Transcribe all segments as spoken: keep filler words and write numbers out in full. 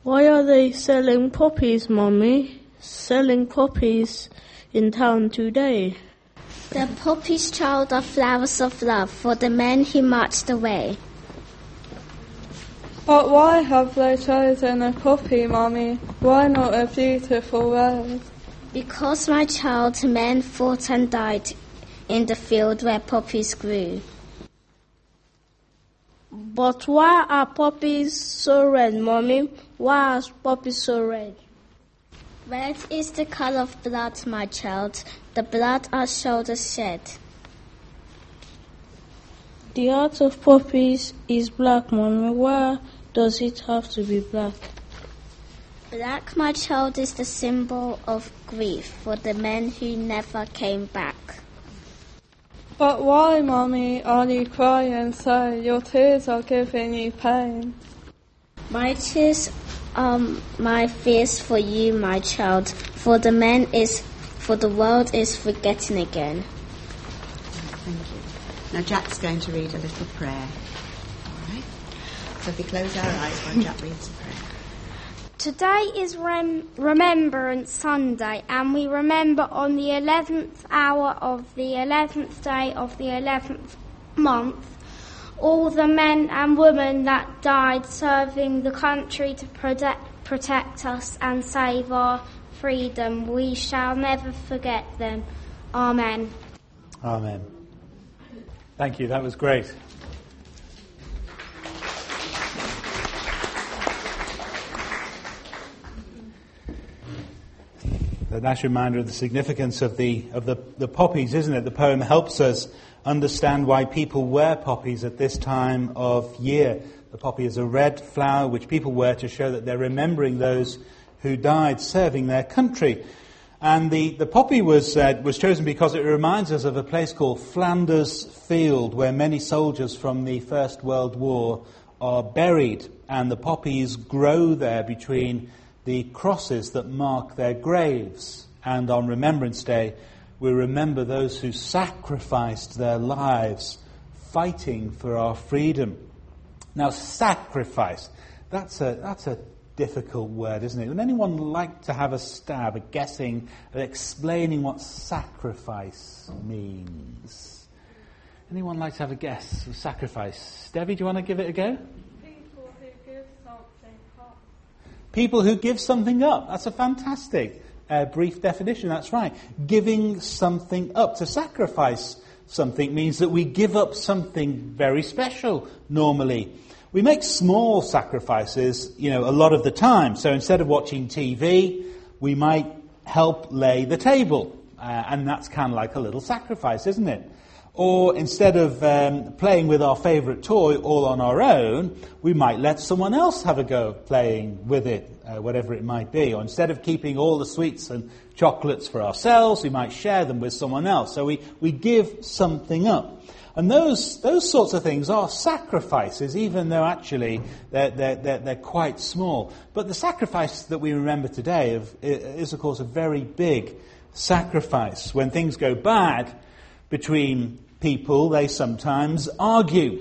Why are they selling poppies, Mommy? Selling poppies in town today? The poppies, child, are flowers of love for the men who marched away. But why have they chosen a poppy, Mummy? Why not a beautiful rose? Because, my child, men fought and died in the field where poppies grew. But why are poppies so red, Mommy? Why are poppies so red? Red is the color of blood, my child, the blood our shoulders shed. The heart of poppies is black, Mommy. Why does it have to be black? Black, my child, is the symbol of grief for the men who never came back. But why, Mummy, are you crying so? Your tears are giving you pain. My tears are my fears for you, my child, for the men is, for the world is forgetting again. Thank you. Now Jack's going to read a little prayer. All right? So if we close our eyes while Jack reads the prayer. Today is Rem- Remembrance Sunday, and we remember on the eleventh hour of the eleventh day of the eleventh month all the men and women that died serving the country to protect, protect us and save our freedom. We shall never forget them. Amen. Amen. Thank you, that was great. A nice reminder of the significance of the of the, the poppies, isn't it? The poem helps us understand why people wear poppies at this time of year. The poppy is a red flower which people wear to show that they're remembering those who died serving their country. And the, the poppy was uh, was chosen because it reminds us of a place called Flanders Field, where many soldiers from the First World War are buried. And the poppies grow there between the crosses that mark their graves. And on Remembrance Day, we remember those who sacrificed their lives fighting for our freedom. Now, sacrifice, that's a that's a difficult word, isn't it? Would anyone like to have a stab at guessing, at explaining what sacrifice means? Anyone like to have a guess of sacrifice? Debbie, do you want to give it a go? People who give something up. People who give something up. That's a fantastic uh, brief definition. That's right. Giving something up. To sacrifice something means that we give up something very special normally. We make small sacrifices, you know, a lot of the time. So instead of watching T V, we might help lay the table. Uh, and that's kind of like a little sacrifice, isn't it? Or instead of um, playing with our favourite toy all on our own, we might let someone else have a go playing with it, uh, whatever it might be. Or instead of keeping all the sweets and chocolates for ourselves, we might share them with someone else. So we, we give something up. And those those sorts of things are sacrifices, even though actually they're, they're, they're, they're quite small. But the sacrifice that we remember today of, is, of course, a very big sacrifice. When things go bad between people, they sometimes argue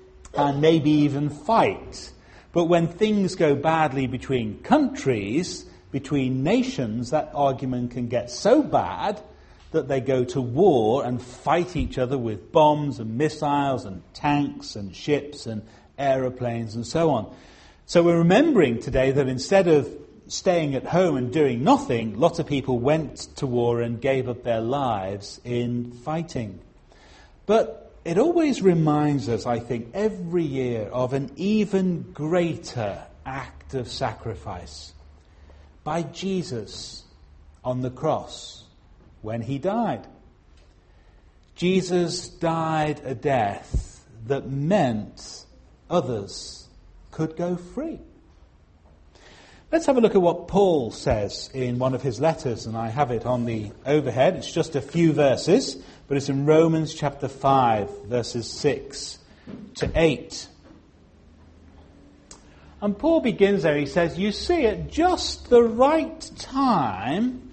and maybe even fight. But when things go badly between countries, between nations, that argument can get so bad that they go to war and fight each other with bombs and missiles and tanks and ships and aeroplanes and so on. So we're remembering today that instead of staying at home and doing nothing, lots of people went to war and gave up their lives in fighting. But it always reminds us, I think, every year of an even greater act of sacrifice by Jesus on the cross. When he died. Jesus died a death that meant others could go free. Let's have a look at what Paul says in one of his letters, and I have it on the overhead. It's just a few verses, but it's in Romans chapter five, verses six to eight. And Paul begins there, he says, "You see, at just the right time,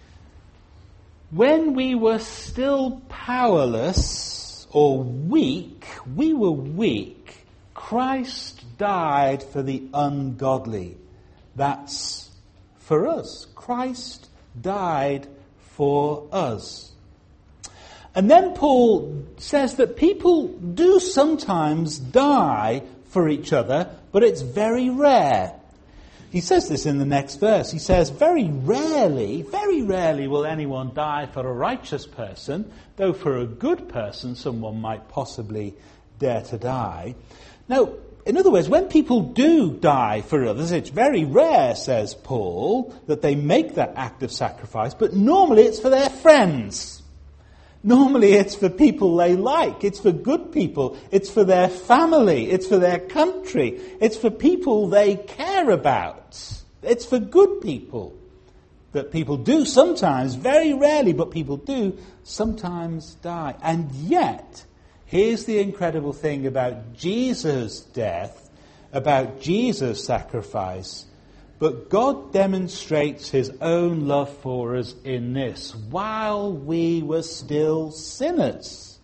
when we were still powerless or weak, we were weak, Christ died for the ungodly. That's for us. Christ died for us. And then Paul says that people do sometimes die for each other, but it's very rare. He says this in the next verse. He says, very rarely, very rarely will anyone die for a righteous person, though for a good person someone might possibly dare to die. Now, in other words, when people do die for others, it's very rare, says Paul, that they make that act of sacrifice, but normally it's for their friends. Normally it's for people they like. It's for good people. It's for their family. It's for their country. It's for people they care about. It's for good people that people do sometimes, very rarely, but people do sometimes die. And yet, here's the incredible thing about Jesus' death, about Jesus' sacrifice. But God demonstrates his own love for us in this. While we were still sinners,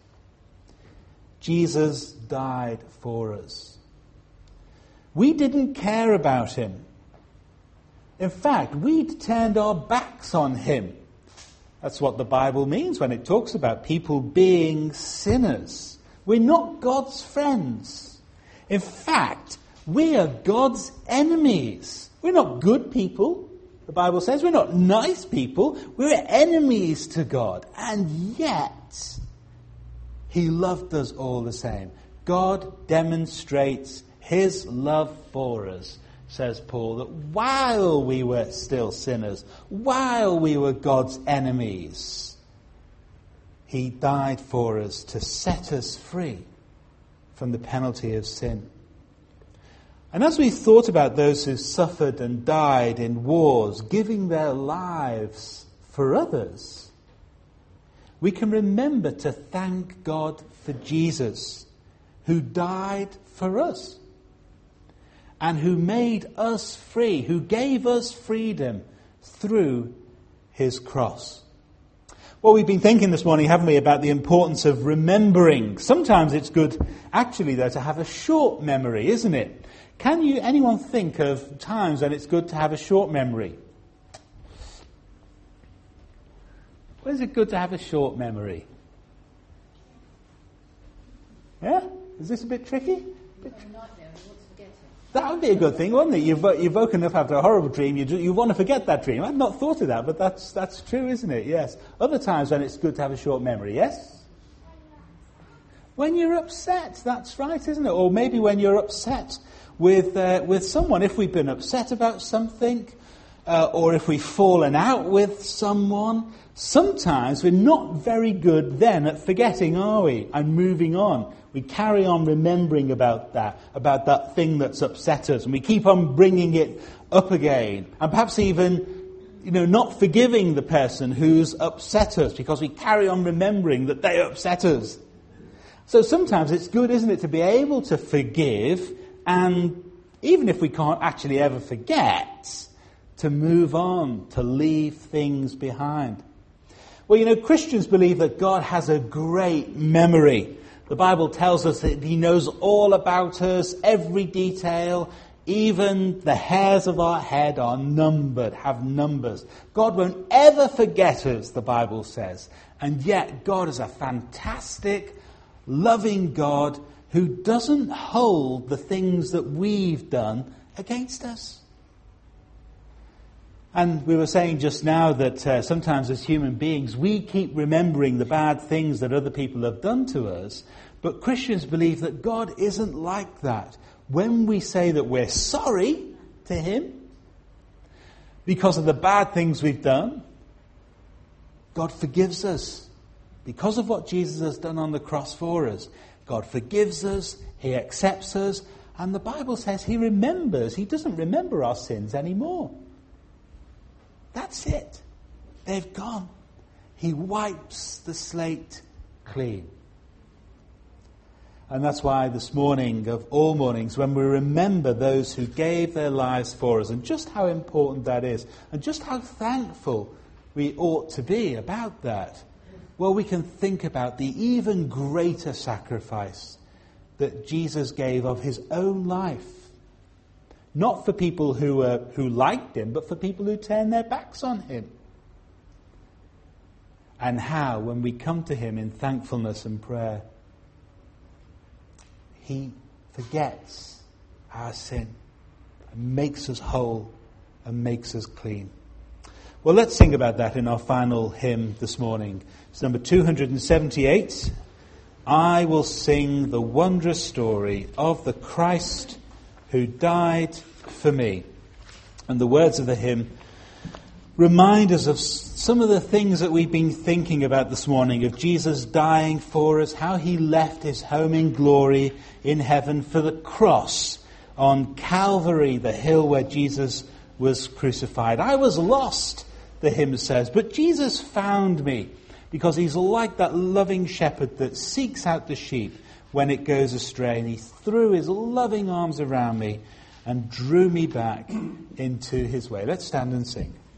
Jesus died for us. We didn't care about him. In fact, we'd turned our backs on him. That's what the Bible means when it talks about people being sinners. We're not God's friends. In fact, we are God's enemies. We're not good people, the Bible says. We're not nice people. We're enemies to God. And yet, he loved us all the same. God demonstrates his love for us, says Paul, that while we were still sinners, while we were God's enemies, he died for us to set us free from the penalty of sin. And as we thought about those who suffered and died in wars, giving their lives for others, we can remember to thank God for Jesus, who died for us, and who made us free, who gave us freedom through his cross. Well, we've been thinking this morning, haven't we, about the importance of remembering. Sometimes it's good, actually, though, to have a short memory, isn't it? Can you, anyone think of times when it's good to have a short memory? When is it good to have a short memory? Yeah? Is this a bit tricky? That would be a good thing, wouldn't it? You've, you've woken up after a horrible dream, you, you want to forget that dream. I've not thought of that, but that's, that's true, isn't it? Yes. Other times when it's good to have a short memory, yes? When you're upset, that's right, isn't it? Or maybe when you're upset with uh, with someone, if we've been upset about something, uh, or if we've fallen out with someone, sometimes we're not very good then at forgetting, are we? And moving on. We carry on remembering about that, about that thing that's upset us, and we keep on bringing it up again. And perhaps even, you know, not forgiving the person who's upset us because we carry on remembering that they upset us. So sometimes it's good, isn't it, to be able to forgive, and even if we can't actually ever forget, to move on, to leave things behind. Well, you know, Christians believe that God has a great memory. The Bible tells us that he knows all about us, every detail, even the hairs of our head are numbered, have numbers. God won't ever forget us, the Bible says. And yet God is a fantastic, loving God who doesn't hold the things that we've done against us. And we were saying just now that uh, sometimes as human beings we keep remembering the bad things that other people have done to us, but Christians believe that God isn't like that. When we say that we're sorry to him because of the bad things we've done, God forgives us because of what Jesus has done on the cross for us. God forgives us, he accepts us, and the Bible says he remembers. He doesn't remember our sins anymore. That's it. They've gone. He wipes the slate clean. And that's why this morning, of all mornings, when we remember those who gave their lives for us, and just how important that is, and just how thankful we ought to be about that, well, we can think about the even greater sacrifice that Jesus gave of his own life Not for people who uh, who liked him, but for people who turned their backs on him. And how, when we come to him in thankfulness and prayer, he forgets our sin and makes us whole and makes us clean. Well, let's sing about that in our final hymn this morning. It's number two hundred seventy-eight. I will sing the wondrous story of the Christ who died for me. And the words of the hymn remind us of some of the things that we've been thinking about this morning, of Jesus dying for us, how he left his home in glory in heaven for the cross on Calvary, the hill where Jesus was crucified. I was lost, the hymn says, but Jesus found me, because he's like that loving shepherd that seeks out the sheep when it goes astray, and he threw his loving arms around me and drew me back into his way. Let's stand and sing.